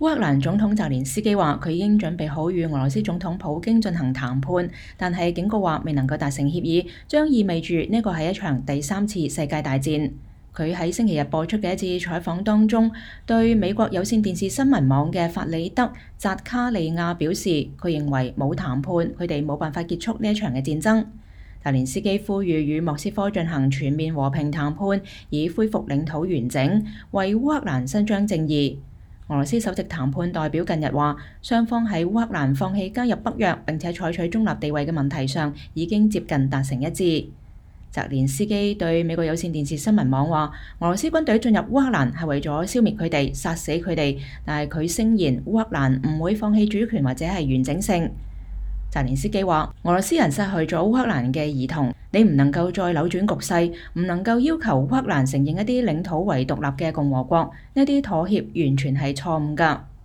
烏克蘭總統澤連斯基話：佢已經準備好與俄羅斯總統普京進行談判，但係警告話未能夠達成協議，將意味住呢個係一場第三次世界大戰。佢喺星期日播出嘅一次採訪當中，對美國有線電視新聞網嘅法里德·扎卡利亞表示，佢認為冇談判，佢哋冇辦法結束呢一場嘅戰爭。澤連斯基呼籲與莫斯科進行全面和平談判，以恢復領土完整，為烏克蘭伸張正義。俄羅斯首席談判代表近日話，雙方喺烏克蘭放棄加入北約並且採取中立地位嘅問題上已經接近達成一致。澤連斯基對美國有線電視新聞網話，俄羅斯軍隊進入烏克蘭係為咗消滅佢哋、殺死佢哋，但係佢聲言烏克蘭唔會放棄主權或者係完整性。澤連斯基話，俄羅斯人失去咗烏克蘭嘅兒童，你唔能夠再扭轉局勢，唔能夠要求烏克蘭承認一啲領土為獨立嘅共和國，呢啲妥協完全係錯誤㗎。